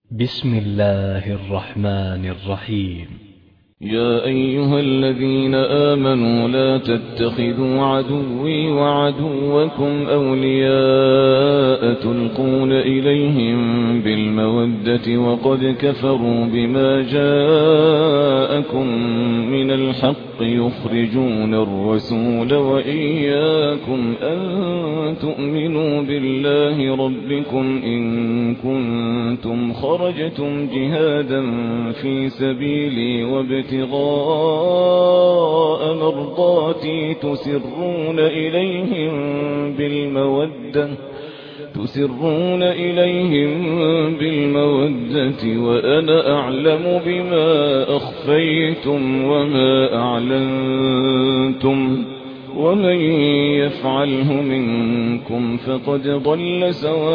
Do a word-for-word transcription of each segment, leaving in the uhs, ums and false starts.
بسم الله الرحمن الرحيم. يا أيها الذين آمنوا لا تتخذوا عدوي وعدوكم أولياء تلقون إليهم بالمودة وقد كفروا بما جاءكم من الحق يخرجون الرسول وإياكم أن تؤمنوا بالله ربكم إن كنتم خرجتم جهادا في سبيلي وابتغاء مرضاتي تسرون إليهم بالمودة تسرون إليهم بالمودة وأنا أعلم بما أخفيتم وما أعلنتم ومن يفعله منكم فقد ضل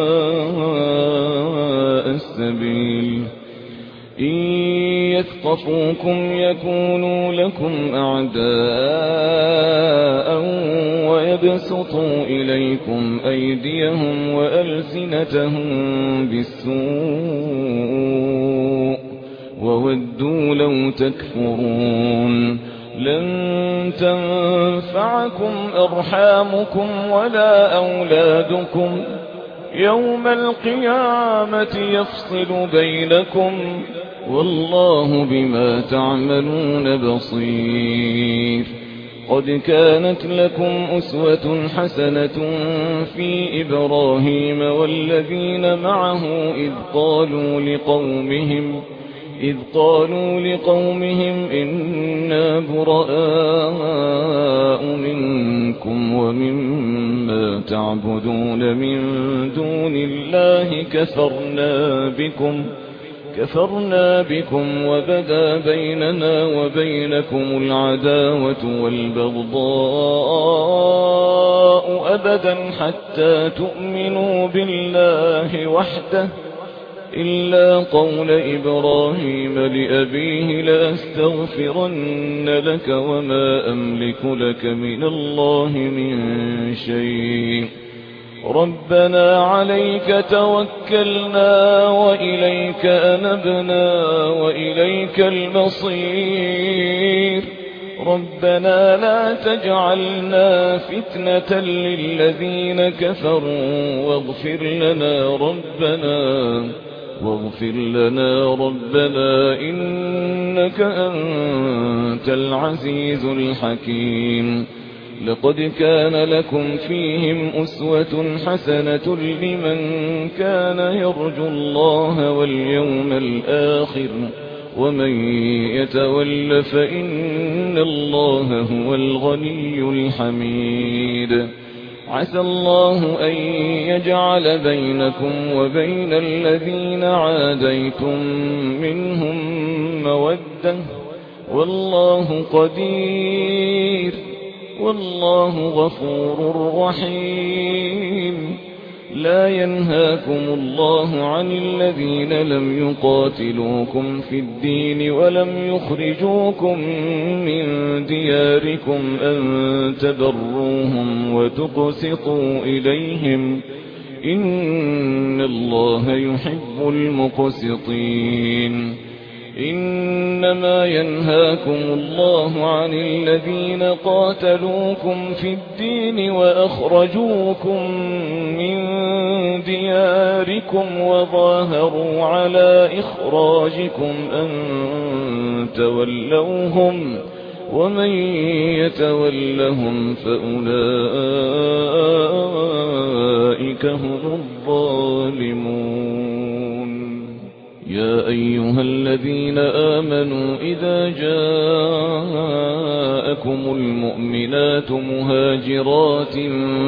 سواء السبيل. إن يثقفوكم يكونوا لكم أعداء ويبسطوا إليكم أيديهم وألسنتهم بالسوء وودوا لو تكفرون. لن تنفعكم أرحامكم ولا أولادكم يوم القيامة يفصل بينكم والله بما تعملون بصير. قد كانت لكم أسوة حسنة في إبراهيم والذين معه إذ قالوا لقومهم إذ قالوا لقومهم إنا براء منكم ومما تعبدون من دون الله كفرنا بكم كفرنا بكم وبدا بيننا وبينكم العداوة والبغضاء أبدا حتى تؤمنوا بالله وحده إلا قول إبراهيم لأبيه لأستغفرن لك وما أملك لك من الله من شيء. ربنا عليك توكلنا وإليك أنبنا وإليك المصير. ربنا لا تجعلنا فتنة للذين كفروا واغفر لنا ربنا واغفر لنا ربنا إنك أنت العزيز الحكيم. لقد كان لكم فيهم أسوة حسنة لمن كان يرجو الله واليوم الآخر ومن يتول فإن الله هو الغني الحميد. عسى الله أن يجعل بينكم وبين الذين عاديتم منهم مودة والله قدير والله غفور رحيم. لا ينهاكم الله عن الذين لم يقاتلوكم في الدين ولم يخرجوكم من دياركم أن تبروهم وتقسطوا إليهم إن الله يحب المقسطين. إنما ينهاكم الله عن الذين قاتلوكم في الدين وأخرجوكم من دياركم وظاهروا على إخراجكم أن تولوهم ومن يتولهم فأولئك هم الظالمون. يا أيها الذين آمنوا إذا جاءكم المؤمنات مهاجرات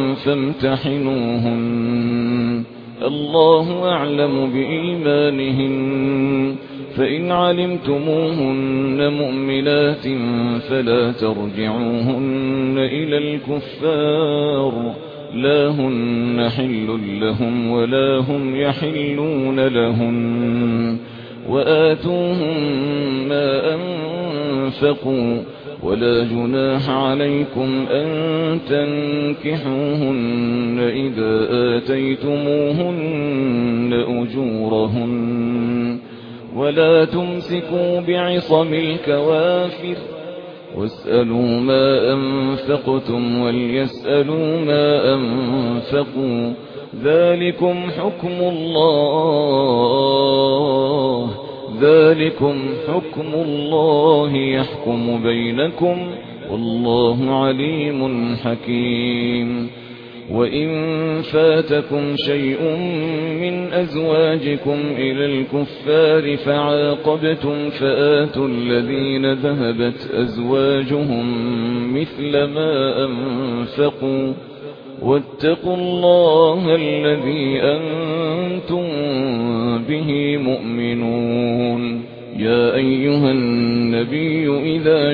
فامتحنوهن الله أعلم بإيمانهن فإن علمتموهن مؤمنات فلا ترجعوهن إلى الكفار لا هن حل لهم ولا هم يحلون لهن وآتوهم ما أنفقوا ولا جناح عليكم أن تنكحوهن إذا آتيتموهن أجورهن ولا تمسكوا بعصم الكوافر واسألوا ما أنفقتم وليسألوا ما أنفقوا ذلكم حكم الله ذلكم حكم الله يحكم بينكم والله عليم حكيم. وإن فاتكم شيء من أزواجكم إلى الكفار فعاقبتم فآتوا الذين ذهبت أزواجهم مثل ما أنفقوا واتقوا الله الذي أنتم به مؤمنون. يا أيها النبي إذا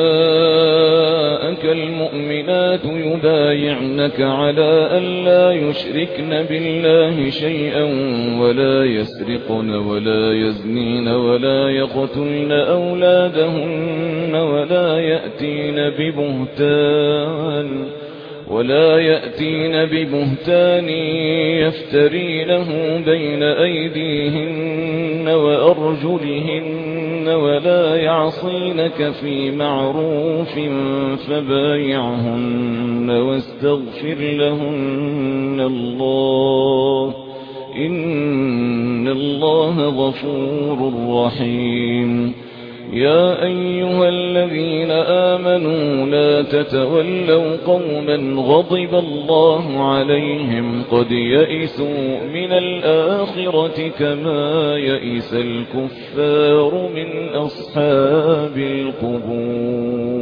جاءك المؤمنات يبايعنك على أن لا يشركن بالله شيئا ولا يسرقن ولا يزنين ولا يقتلن أولادهن ولا يأتين ببهتان ولا يأتين ببهتان يفترينه بين أيديهن وأرجلهن ولا يعصينك في معروف فبايعهن واستغفر لهن الله إن الله غفور رحيم. يا أيها الذين آمنوا لا تتولوا قوما غضب الله عليهم قد يئسوا من الآخرة كما يئس الكفار من أصحاب القبور.